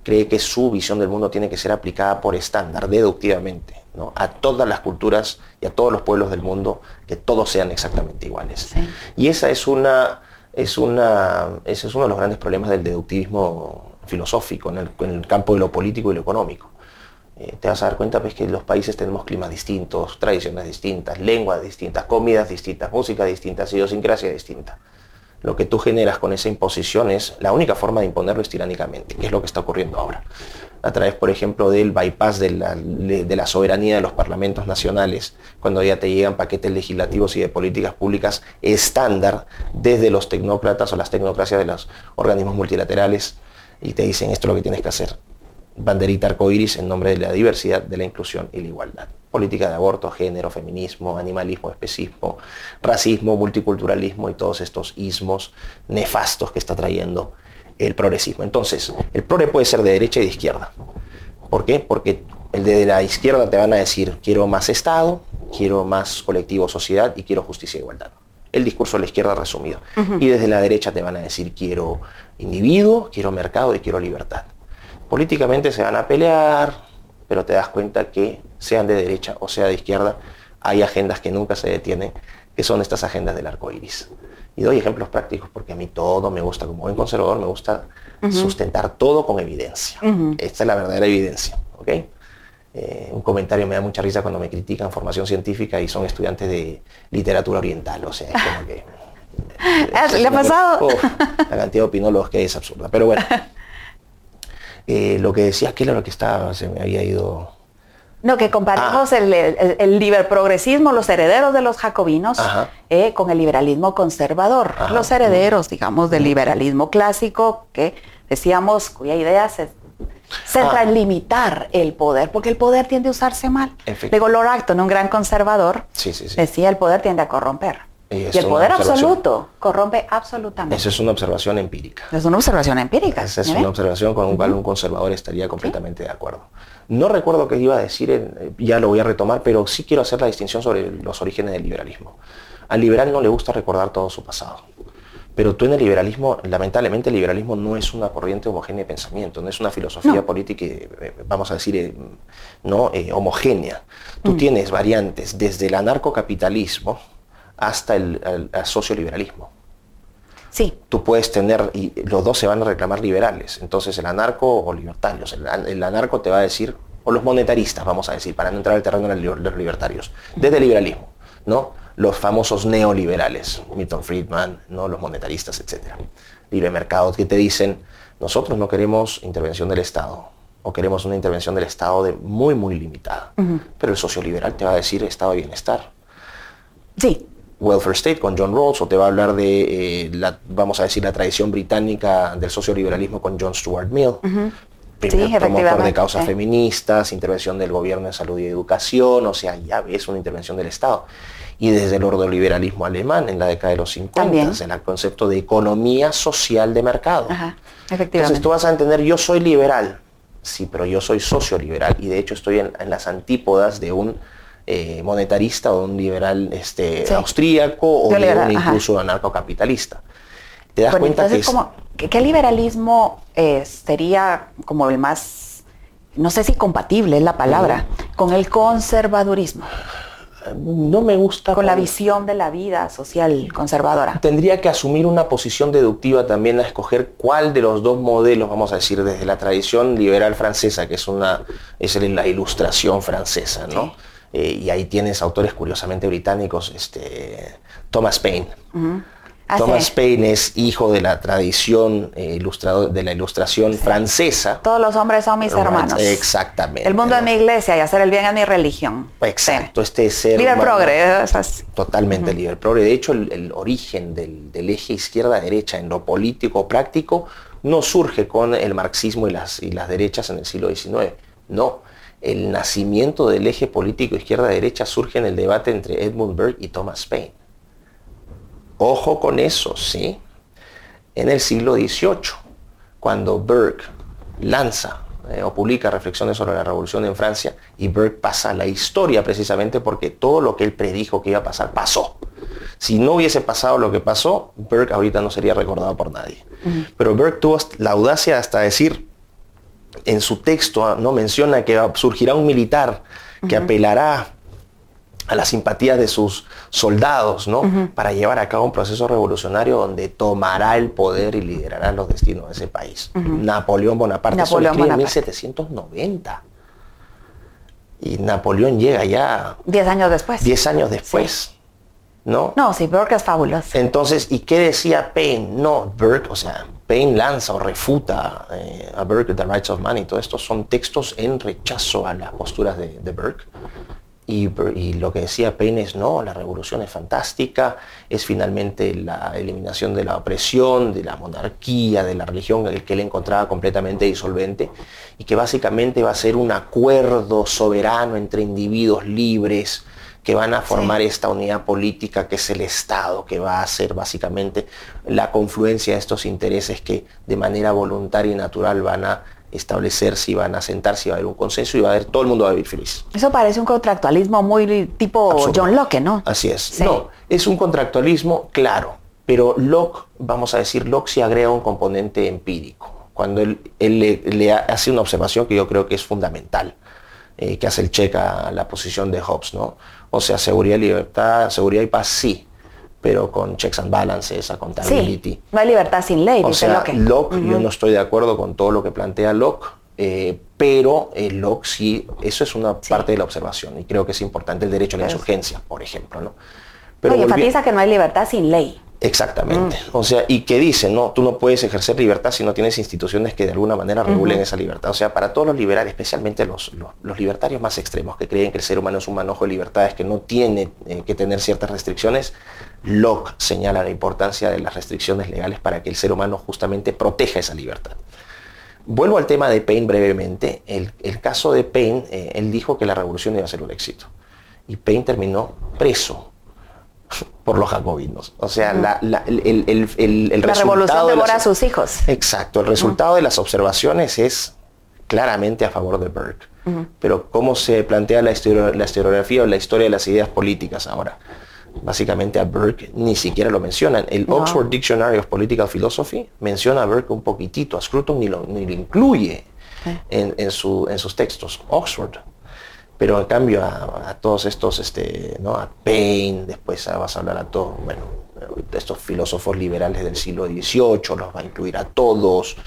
[SPEAKER 3] cree que su visión del mundo tiene que ser aplicada por estándar, deductivamente, ¿no? A todas las culturas y a todos los pueblos del mundo, que todos sean exactamente iguales. Sí. Y esa es una, es una, ese es uno de los grandes problemas del deductivismo filosófico en el, en el campo de lo político y lo económico. Eh, te vas a dar cuenta pues, que los países tenemos climas distintos, tradiciones distintas, lenguas distintas, comidas distintas, música distinta, idiosincrasia distinta. Lo que tú generas con esa imposición es, la única forma de imponerlo es tiránicamente, que es lo que está ocurriendo ahora. A través, por ejemplo, del bypass de la, de la soberanía de los parlamentos nacionales, cuando ya te llegan paquetes legislativos y de políticas públicas estándar desde los tecnócratas o las tecnocracias de los organismos multilaterales y te dicen esto es lo que tienes que hacer. Banderita arcoíris en nombre de la diversidad, de la inclusión y la igualdad. Política de aborto, género, feminismo, animalismo, especismo, racismo, multiculturalismo y todos estos ismos nefastos que está trayendo el progresismo. Entonces, el progre puede ser de derecha y de izquierda. ¿Por qué? Porque el de la izquierda te van a decir quiero más Estado, quiero más colectivo, sociedad y quiero justicia e igualdad. El discurso de la izquierda resumido. Uh-huh. Y desde la derecha te van a decir quiero individuo, quiero mercado y quiero libertad. Políticamente se van a pelear, pero te das cuenta que sean de derecha o sea de izquierda, hay agendas que nunca se detienen, que son estas agendas del arco iris. Y doy ejemplos prácticos porque a mí todo me gusta, como buen conservador, me gusta uh-huh. sustentar todo con evidencia. Uh-huh. Esta es la verdadera evidencia, ¿ok? Eh, un comentario me da mucha risa cuando me critican formación científica y son estudiantes de literatura oriental, o sea, es como que...
[SPEAKER 2] Eh, ¿Le ha pasado?
[SPEAKER 3] Uf, la cantidad de opinólogos que hay es absurda, pero bueno. Eh, lo que decías, ¿qué era lo que estaba? Se me había ido...
[SPEAKER 2] No, que comparamos ah. el, el, el liberprogresismo, los herederos de los jacobinos, eh, con el liberalismo conservador. Ajá. Los herederos, digamos, del liberalismo clásico, que decíamos, cuya idea se centra ah. en limitar el poder, porque el poder tiende a usarse mal. Digo, Lord Acton, un gran conservador,
[SPEAKER 3] sí, sí, sí.
[SPEAKER 2] decía, el poder tiende a corromper. Y, y el poder absoluto corrompe absolutamente.
[SPEAKER 3] Esa es una observación empírica.
[SPEAKER 2] Es una observación empírica.
[SPEAKER 3] Esa es ¿eh? una observación con la cual uh-huh. un conservador estaría completamente ¿Sí? de acuerdo. No recuerdo qué iba a decir, en, ya lo voy a retomar, pero sí quiero hacer la distinción sobre los orígenes del liberalismo. Al liberal no le gusta recordar todo su pasado. Pero tú en el liberalismo, lamentablemente el liberalismo no es una corriente homogénea de pensamiento, no es una filosofía no. política, eh, vamos a decir, eh, no eh, homogénea. Tú mm. tienes variantes desde el anarcocapitalismo hasta el, el, el socioliberalismo.
[SPEAKER 2] Sí.
[SPEAKER 3] Tú puedes tener, y los dos se van a reclamar liberales, entonces el anarco o libertarios. El, el anarco te va a decir, o los monetaristas, vamos a decir, para no entrar al terreno de los libertarios, desde el liberalismo, ¿no? Los famosos neoliberales, Milton Friedman, ¿no? Los monetaristas, etcétera. Libre mercado, que te dicen, nosotros no queremos intervención del Estado, o queremos una intervención del Estado de muy, muy limitada. Uh-huh. Pero el socioliberal te va a decir estado de bienestar.
[SPEAKER 2] Sí.
[SPEAKER 3] Welfare State con John Rawls, o te va a hablar de, eh, la, vamos a decir, la tradición británica del socioliberalismo con John Stuart Mill. Uh-huh. Primer sí, promotor de causas sí. feministas, intervención del gobierno en salud y educación, o sea, ya ves una intervención del Estado. Y desde el ordoliberalismo alemán en la década de los cincuenta, en el concepto de economía social de mercado.
[SPEAKER 2] Ajá, efectivamente.
[SPEAKER 3] Entonces tú vas a entender, yo soy liberal, sí, pero yo soy socioliberal, y de hecho estoy en, en las antípodas de un Eh, monetarista o un liberal este, sí. austríaco o de liberal, un incluso anarcocapitalista. Te das
[SPEAKER 2] bueno,
[SPEAKER 3] cuenta
[SPEAKER 2] entonces,
[SPEAKER 3] que es...
[SPEAKER 2] como, ¿qué, ¿qué liberalismo eh, sería como el más, no sé si compatible es la palabra, uh-huh. con el conservadurismo?
[SPEAKER 3] No me gusta...
[SPEAKER 2] Con por... la visión de la vida social conservadora.
[SPEAKER 3] Tendría que asumir una posición deductiva también a escoger cuál de los dos modelos, vamos a decir, desde la tradición liberal francesa, que es, una, es la ilustración francesa, ¿no? Sí. Eh, y ahí tienes autores curiosamente británicos, este, Thomas Paine. Uh-huh. Ah, Thomas sí. Paine es hijo de la tradición eh, ilustrador, de la ilustración sí. francesa.
[SPEAKER 2] Todos los hombres son mis hermanos.
[SPEAKER 3] Exactamente.
[SPEAKER 2] El mundo ¿no? es mi iglesia y hacer el bien es mi religión.
[SPEAKER 3] Exacto. Sí. Este ser
[SPEAKER 2] liber progre. Esas...
[SPEAKER 3] Totalmente uh-huh. liber progre. De hecho, el, el origen del, del eje izquierda-derecha en lo político práctico no surge con el marxismo y las, y las derechas en el siglo diecinueve. No. El nacimiento del eje político izquierda-derecha surge en el debate entre Edmund Burke y Thomas Paine. Ojo con eso, ¿sí? En el siglo dieciocho, cuando Burke lanza eh, o publica reflexiones sobre la revolución en Francia, y Burke pasa a la historia precisamente porque todo lo que él predijo que iba a pasar, pasó. Si no hubiese pasado lo que pasó, Burke ahorita no sería recordado por nadie. Uh-huh. Pero Burke tuvo la audacia hasta decir, en su texto no menciona que surgirá un militar que uh-huh. apelará a la simpatía de sus soldados, ¿no? Uh-huh. Para llevar a cabo un proceso revolucionario donde tomará el poder y liderará los destinos de ese país. Uh-huh. Napoleón Bonaparte Napoleón eso lo escribe en mil setecientos noventa. Y Napoleón llega ya...
[SPEAKER 2] Diez años después.
[SPEAKER 3] Diez años después, sí. ¿no?
[SPEAKER 2] No, sí, Burke es fabuloso.
[SPEAKER 3] Entonces, ¿y qué decía Paine? No, Burke, o sea, Paine lanza o refuta eh, a Burke The Rights of Man, y todo esto son textos en rechazo a las posturas de, de Burke. Y, y lo que decía Paine es, no, la revolución es fantástica, es finalmente la eliminación de la opresión, de la monarquía, de la religión, el que él encontraba completamente disolvente, y que básicamente va a ser un acuerdo soberano entre individuos libres que van a formar sí. esta unidad política que es el Estado, que va a ser básicamente la confluencia de estos intereses que de manera voluntaria y natural van a establecerse y van a sentarse y va a haber un consenso y va a haber, todo el mundo va a vivir feliz.
[SPEAKER 2] Eso parece un contractualismo muy tipo absurdo. John Locke, ¿no?
[SPEAKER 3] Así es. Sí. No, es un contractualismo, claro, pero Locke, vamos a decir, Locke sí agrega un componente empírico. Cuando él, él le, le hace una observación que yo creo que es fundamental, eh, que hace el check a la posición de Hobbes, ¿no? O sea, seguridad y libertad, seguridad y paz sí, pero con checks and balances, accountability.
[SPEAKER 2] Sí, no hay libertad sin ley,
[SPEAKER 3] o
[SPEAKER 2] dice
[SPEAKER 3] sea,
[SPEAKER 2] Locke.
[SPEAKER 3] Locke, uh-huh. yo no estoy de acuerdo con todo lo que plantea Locke, eh, pero eh, Locke sí, eso es una sí. parte de la observación, y creo que es importante el derecho a la pero insurgencia, por ejemplo, ¿no?
[SPEAKER 2] Pero no, y enfatiza que no hay libertad sin ley.
[SPEAKER 3] Exactamente. Mm. O sea, y que dice, no, tú no puedes ejercer libertad si no tienes instituciones que de alguna manera regulen uh-huh. esa libertad. O sea, para todos los liberales, especialmente los, los, los libertarios más extremos, que creen que el ser humano es un manojo de libertades, que no tiene eh, que tener ciertas restricciones, Locke señala la importancia de las restricciones legales para que el ser humano justamente proteja esa libertad. Vuelvo al tema de Paine brevemente. El, el caso de Paine, eh, él dijo que la revolución iba a ser un éxito. Y Paine terminó preso por los jacobinos. O sea, uh-huh. la, la, el, el, el, el, el
[SPEAKER 2] la revolución devora a sus hijos.
[SPEAKER 3] Exacto. El resultado uh-huh. de las observaciones es claramente a favor de Burke. Uh-huh. Pero ¿cómo se plantea la, historio, la historiografía o la historia de las ideas políticas ahora? Básicamente a Burke ni siquiera lo mencionan. El no. Oxford Dictionary of Political Philosophy menciona a Burke un poquitito. A Scruton ni lo, ni lo incluye ¿Eh? en, en, su, en sus textos. Oxford. Pero en cambio a, a todos estos, este, ¿no? A Paine, después vas a hablar a todos, bueno, estos filósofos liberales del siglo dieciocho, los va a incluir a todos.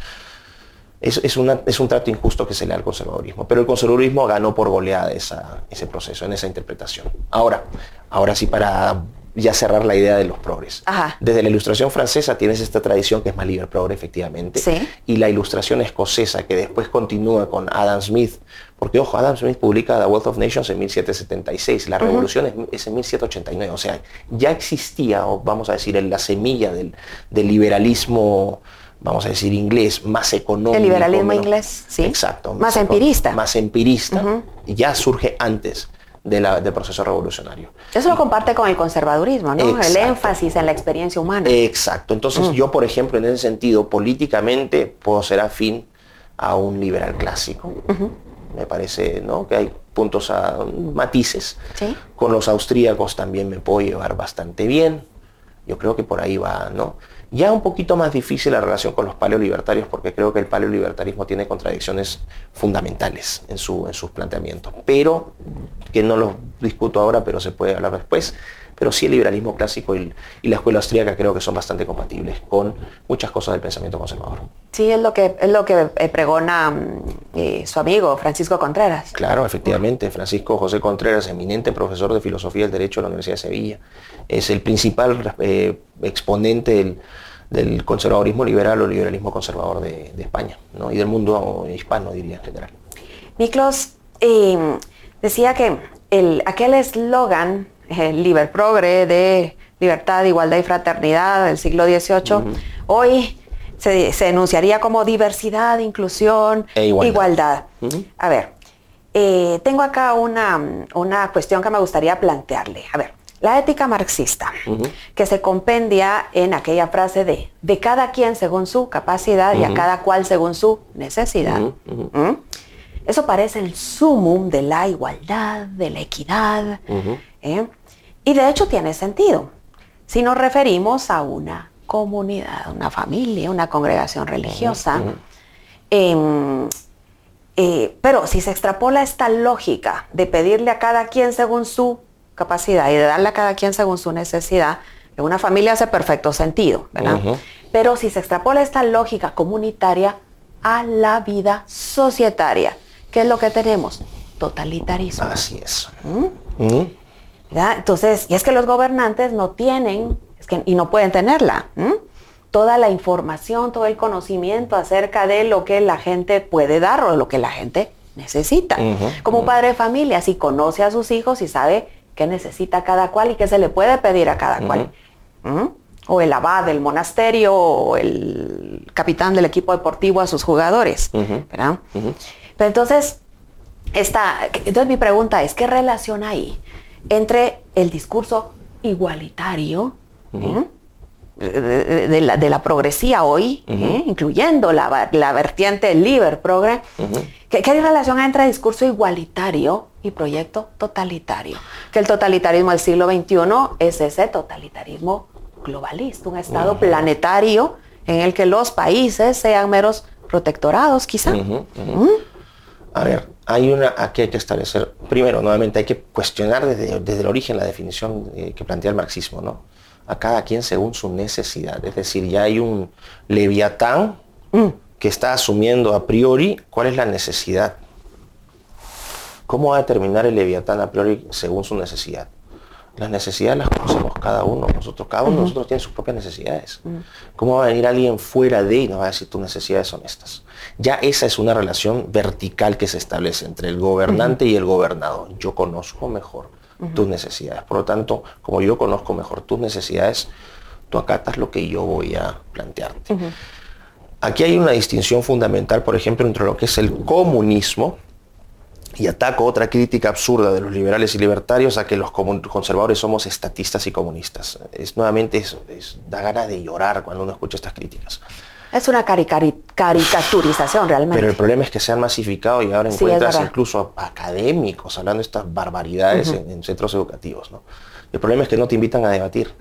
[SPEAKER 3] Es, es, una, es un trato injusto que se le da al conservadurismo, pero el conservadurismo ganó por goleada esa, ese proceso, en esa interpretación. Ahora, ahora sí, para ya cerrar la idea de los progres.
[SPEAKER 2] Ajá.
[SPEAKER 3] Desde la Ilustración francesa tienes esta tradición que es más libre progre, efectivamente,
[SPEAKER 2] ¿sí?
[SPEAKER 3] Y la Ilustración escocesa, que después continúa con Adam Smith, porque ojo, Adam Smith publica The Wealth of Nations en mil setecientos setenta y seis, la uh-huh. Revolución es, es en mil setecientos ochenta y nueve, o sea, ya existía, o vamos a decir, en la semilla del, del liberalismo, vamos a decir, inglés, más económico.
[SPEAKER 2] El liberalismo
[SPEAKER 3] menos,
[SPEAKER 2] inglés, sí.
[SPEAKER 3] Exacto.
[SPEAKER 2] Más, más empirista.
[SPEAKER 3] Más empirista, uh-huh. y ya surge antes de la, del proceso revolucionario.
[SPEAKER 2] Eso lo comparte con el conservadurismo, ¿no? Exacto. El énfasis en la experiencia humana.
[SPEAKER 3] Exacto. Entonces mm. yo, por ejemplo, en ese sentido, políticamente puedo ser afín a un liberal clásico. Uh-huh. Me parece, ¿no?, que hay puntos, a matices.
[SPEAKER 2] ¿Sí?
[SPEAKER 3] Con los austríacos también me puedo llevar bastante bien. Yo creo que por ahí va, ¿no? Ya un poquito más difícil la relación con los paleolibertarios, porque creo que el paleolibertarismo tiene contradicciones fundamentales en, su, en sus planteamientos, pero que no los discuto ahora, pero se puede hablar después. Pero sí el liberalismo clásico y, y la escuela austríaca creo que son bastante compatibles con muchas cosas del pensamiento conservador.
[SPEAKER 2] Sí, es lo que, es lo que pregona eh, su amigo Francisco Contreras.
[SPEAKER 3] Claro, efectivamente. Francisco José Contreras, eminente profesor de Filosofía del Derecho de la Universidad de Sevilla, es el principal eh, exponente del, del conservadurismo liberal o liberalismo conservador de, de España, ¿no? Y del mundo hispano, diría, en general.
[SPEAKER 2] Miklos eh, decía que el, aquel eslogan, el Liber Progre, de libertad, igualdad y fraternidad del siglo dieciocho, uh-huh. hoy se, se enunciaría como diversidad, inclusión, e igualdad. igualdad. Uh-huh. A ver, eh, tengo acá una, una cuestión que me gustaría plantearle. A ver, la ética marxista, uh-huh. que se compendia en aquella frase de de cada quien según su capacidad uh-huh. y a cada cual según su necesidad. Uh-huh. Uh-huh. ¿Mm? Eso parece el sumum de la igualdad, de la equidad, uh-huh. ¿eh? Y de hecho tiene sentido si nos referimos a una comunidad, una familia, una congregación religiosa. Uh-huh. eh, Eh, pero si se extrapola esta lógica de pedirle a cada quien según su capacidad y de darle a cada quien según su necesidad, en una familia hace perfecto sentido, ¿verdad? Uh-huh. Pero si se extrapola esta lógica comunitaria a la vida societaria, ¿qué es lo que tenemos? Totalitarismo.
[SPEAKER 3] Así es.
[SPEAKER 2] ¿Mm? ¿Mm? Entonces, y es que los gobernantes no tienen, es que, y no pueden tenerla, ¿Mm? toda la información, todo el conocimiento acerca de lo que la gente puede dar o lo que la gente necesita. Uh-huh, Como un uh-huh. padre de familia, si conoce a sus hijos y sabe qué necesita cada cual y qué se le puede pedir a cada uh-huh. cual. ¿Mm? O el abad del monasterio o el capitán del equipo deportivo a sus jugadores. Uh-huh. ¿Verdad? Uh-huh. Pero entonces, esta, entonces mi pregunta es, ¿qué relación hay entre el discurso igualitario uh-huh. ¿eh? de, de, la, de la progresía hoy, uh-huh. ¿eh? incluyendo la, la vertiente liber progre? Uh-huh. ¿Qué, ¿Qué relación hay entre discurso igualitario y proyecto totalitario? Que el totalitarismo del siglo veintiuno es ese totalitarismo globalista, un estado uh-huh. planetario en el que los países sean meros protectorados, quizá. Uh-huh. Uh-huh. ¿Mm?
[SPEAKER 3] A ver, hay una, aquí hay que establecer, primero, nuevamente hay que cuestionar desde, desde el origen la definición eh, que plantea el marxismo, ¿no? A cada quien según su necesidad, es decir, ya hay un leviatán mm. que está asumiendo a priori cuál es la necesidad. ¿Cómo va a determinar el leviatán a priori según su necesidad? Las necesidades las conocemos cada uno, nosotros, cada uno de uh-huh. nosotros tiene sus propias necesidades. Uh-huh. ¿Cómo va a venir alguien fuera de y nos va a decir tus necesidades son estas? Ya esa es una relación vertical que se establece entre el gobernante uh-huh. y el gobernado. Yo conozco mejor uh-huh. tus necesidades. Por lo tanto, como yo conozco mejor tus necesidades, tú acatas lo que yo voy a plantearte. Uh-huh. Aquí hay una distinción fundamental, por ejemplo, entre lo que es el comunismo, y ataco otra crítica absurda de los liberales y libertarios a que los conservadores somos estatistas y comunistas. Es, nuevamente es, es, da ganas de llorar cuando uno escucha estas críticas.
[SPEAKER 2] Es una caricari- caricaturización realmente.
[SPEAKER 3] Pero el problema es que se han masificado y ahora encuentras sí, incluso académicos hablando de estas barbaridades uh-huh. en, en centros educativos, ¿no? El problema es que no te invitan a debatir.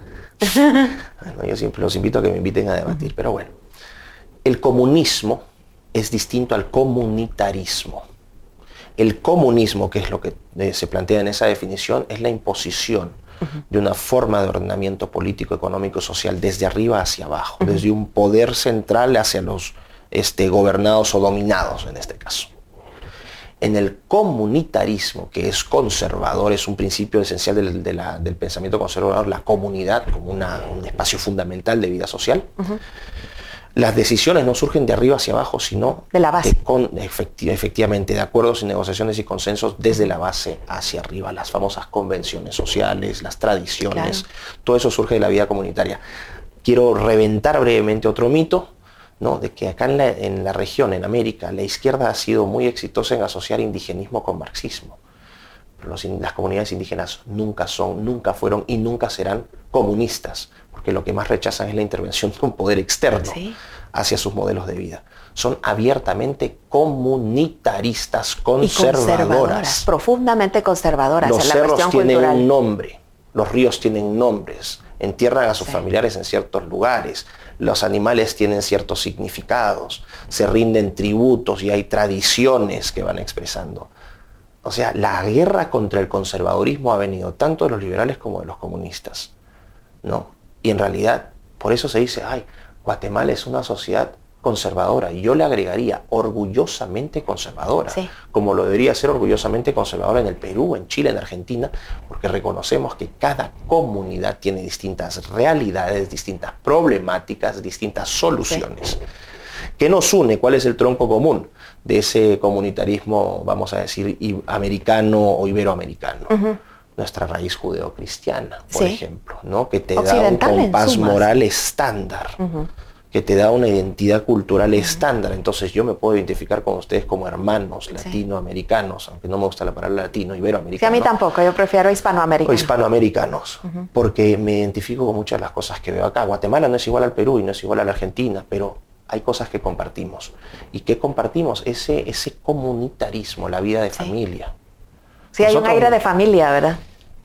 [SPEAKER 3] Bueno, yo siempre los invito a que me inviten a debatir, uh-huh. pero bueno. El comunismo es distinto al comunitarismo. El comunismo, que es lo que eh, se plantea en esa definición, es la imposición uh-huh. de una forma de ordenamiento político, económico, social desde arriba hacia abajo, uh-huh. desde un poder central hacia los este, gobernados o dominados en este caso. En el comunitarismo, que es conservador, es un principio esencial del, de la, del pensamiento conservador, la comunidad como una, un espacio fundamental de vida social. Uh-huh. Las decisiones no surgen de arriba hacia abajo, sino
[SPEAKER 2] de la base.
[SPEAKER 3] De con, efecti- efectivamente, de acuerdos y negociaciones y consensos desde la base hacia arriba. Las famosas convenciones sociales, las tradiciones, claro. todo eso surge de la vida comunitaria. Quiero reventar brevemente otro mito, ¿no? De que acá en la, en la región, en América, la izquierda ha sido muy exitosa en asociar indigenismo con marxismo. Pero los, las comunidades indígenas nunca son, nunca fueron y nunca serán comunistas, porque lo que más rechazan es la intervención de un poder externo ¿sí? hacia sus modelos de vida. Son abiertamente comunitaristas, conservadoras. Y conservadoras,
[SPEAKER 2] profundamente conservadoras.
[SPEAKER 3] Los
[SPEAKER 2] en la
[SPEAKER 3] cerros
[SPEAKER 2] cuestión
[SPEAKER 3] tienen
[SPEAKER 2] cultural.
[SPEAKER 3] un nombre, los ríos tienen nombres, entierran a sus sí. familiares en ciertos lugares, los animales tienen ciertos significados, se rinden tributos y hay tradiciones que van expresando. O sea, la guerra contra el conservadurismo ha venido tanto de los liberales como de los comunistas, ¿no? Y en realidad, por eso se dice, ay, Guatemala es una sociedad conservadora. Y yo le agregaría orgullosamente conservadora, sí. como lo debería ser orgullosamente conservadora en el Perú, en Chile, en Argentina, porque reconocemos que cada comunidad tiene distintas realidades, distintas problemáticas, distintas soluciones. Sí. ¿Qué nos une? ¿Cuál es el tronco común de ese comunitarismo, vamos a decir, americano o iberoamericano? Uh-huh. Nuestra raíz judeocristiana, por sí. ejemplo, ¿no? Que te da un compás moral estándar, uh-huh. que te da una identidad cultural uh-huh. estándar. Entonces yo me puedo identificar con ustedes como hermanos latinoamericanos, sí. aunque no me gusta la palabra latino, iberoamericano.
[SPEAKER 2] Sí, a mí tampoco, yo prefiero hispanoamericanos.
[SPEAKER 3] O hispanoamericanos, uh-huh. porque me identifico con muchas de las cosas que veo acá. Guatemala no es igual al Perú y no es igual a la Argentina, pero hay cosas que compartimos. ¿Y qué compartimos? Ese, ese comunitarismo, la vida de sí. familia.
[SPEAKER 2] Sí, hay Nosotros, un aire de familia, ¿verdad?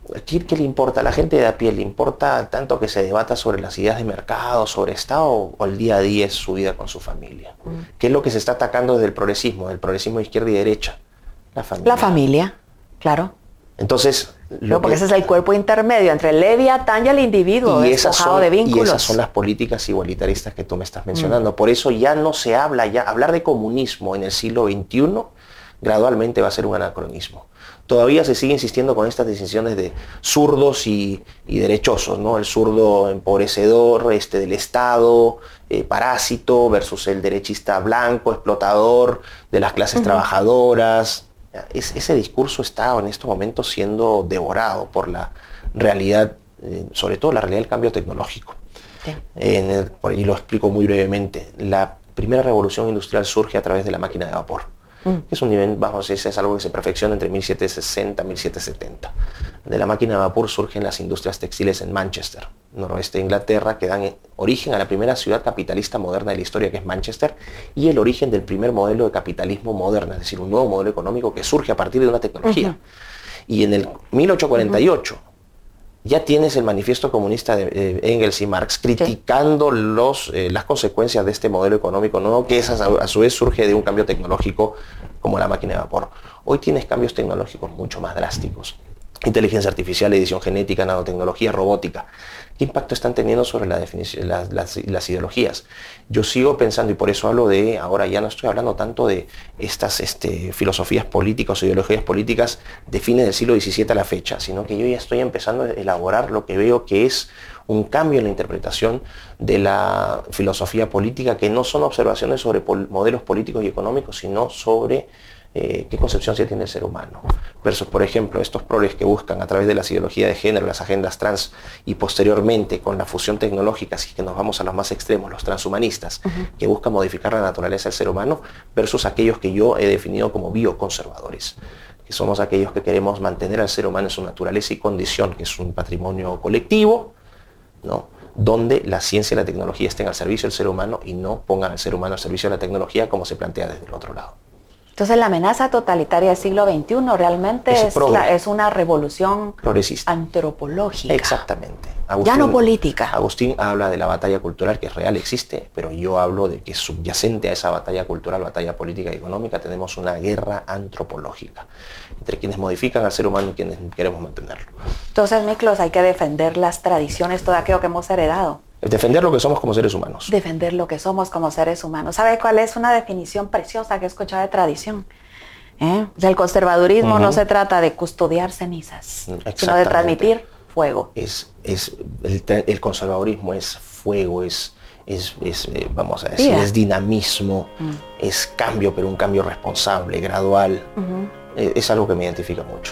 [SPEAKER 3] ¿Qué, ¿Qué le importa? A la gente de a pie le importa tanto que se debata sobre las ideas de mercado, sobre Estado, o el día a día es su vida con su familia. Mm. ¿Qué es lo que se está atacando desde el progresismo, del progresismo de izquierda y derecha? La familia.
[SPEAKER 2] La familia, claro.
[SPEAKER 3] Entonces,
[SPEAKER 2] lo no, porque que, ese es el cuerpo intermedio entre el Leviatán y el individuo despojado de vínculos.
[SPEAKER 3] Y esas son las políticas igualitaristas que tú me estás mencionando. Mm. Por eso ya no se habla, ya hablar de comunismo en el siglo veintiuno gradualmente va a ser un anacronismo. Todavía se sigue insistiendo con estas distinciones de zurdos y, y derechosos, ¿no? El zurdo empobrecedor este, del Estado, eh, parásito, versus el derechista blanco, explotador de las clases uh-huh. trabajadoras. Es, ese discurso está en estos momentos siendo devorado por la realidad, eh, sobre todo la realidad del cambio tecnológico. Sí. En el, y lo explico muy brevemente. La primera revolución industrial surge a través de la máquina de vapor. Es un nivel, vamos, es, es algo que se perfecciona entre mil setecientos sesenta y mil setecientos setenta. De la máquina de vapor surgen las industrias textiles en Manchester, noroeste de Inglaterra, que dan origen a la primera ciudad capitalista moderna de la historia, que es Manchester, y el origen del primer modelo de capitalismo moderno, es decir, un nuevo modelo económico que surge a partir de una tecnología. Uh-huh. Y en el mil ochocientos cuarenta y ocho, uh-huh. ya tienes el manifiesto comunista de eh, Engels y Marx criticando sí. los, eh, las consecuencias de este modelo económico nuevo, que es, a, a su vez surge de un cambio tecnológico como la máquina de vapor. Hoy tienes cambios tecnológicos mucho más drásticos. Inteligencia artificial, edición genética, nanotecnología, robótica. ¿Qué impacto están teniendo sobre la definición, las, las, las ideologías? Yo sigo pensando, y por eso hablo de, ahora ya no estoy hablando tanto de estas este, filosofías políticas o ideologías políticas de fines del siglo diecisiete a la fecha, sino que yo ya estoy empezando a elaborar lo que veo que es un cambio en la interpretación de la filosofía política, que no son observaciones sobre pol- modelos políticos y económicos, sino sobre Eh, qué concepción se tiene del ser humano, versus, por ejemplo, estos progres que buscan a través de las ideologías de género, las agendas trans, y posteriormente con la fusión tecnológica, si es que nos vamos a los más extremos, los transhumanistas, uh-huh. que buscan modificar la naturaleza del ser humano, versus aquellos que yo he definido como bioconservadores, que somos aquellos que queremos mantener al ser humano en su naturaleza y condición, que es un patrimonio colectivo, ¿no?, donde la ciencia y la tecnología estén al servicio del ser humano y no pongan al ser humano al servicio de la tecnología, como se plantea desde el otro lado.
[SPEAKER 2] Entonces la amenaza totalitaria del siglo veintiuno realmente es, es, la, es una revolución progresista, antropológica.
[SPEAKER 3] Exactamente.
[SPEAKER 2] Agustín, ya no política.
[SPEAKER 3] Agustín habla de la batalla cultural, que es real, existe, pero yo hablo de que subyacente a esa batalla cultural, batalla política y económica, tenemos una guerra antropológica entre quienes modifican al ser humano y quienes queremos mantenerlo.
[SPEAKER 2] Entonces, Miklos, hay que defender las tradiciones, todo aquello que hemos heredado.
[SPEAKER 3] Defender lo que somos como seres humanos.
[SPEAKER 2] Defender lo que somos como seres humanos. ¿Sabe cuál es una definición preciosa que he escuchado de tradición? ¿Eh? O sea, el conservadurismo uh-huh. no se trata de custodiar cenizas, sino de transmitir fuego.
[SPEAKER 3] Es, es, el, el conservadurismo es fuego, es, es, es eh, vamos a decir, yeah. es dinamismo, uh-huh. es cambio, pero un cambio responsable, gradual. Uh-huh. Eh, es algo que me identifica mucho.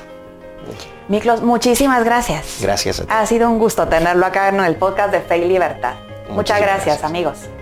[SPEAKER 2] Miklos, muchísimas gracias.
[SPEAKER 3] Gracias a ti.
[SPEAKER 2] Ha sido un gusto tenerlo acá en el podcast de Fe y Libertad. Muchas, Muchas gracias, gracias, amigos.